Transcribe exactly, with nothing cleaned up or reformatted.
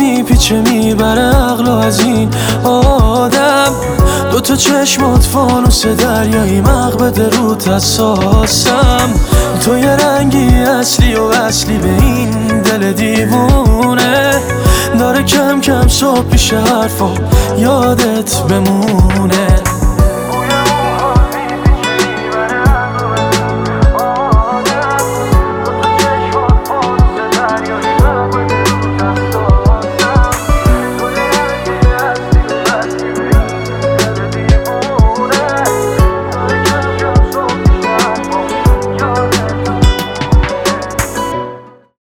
میپیچه میبره عقل از این آدم. دوتا چشمات فانوس دریایی مغبد روت اساسم. تو یه رنگی اصلی و اصلی به این دل دیوونه. داره کم کم صبح پیش حرفا یادت بمونه.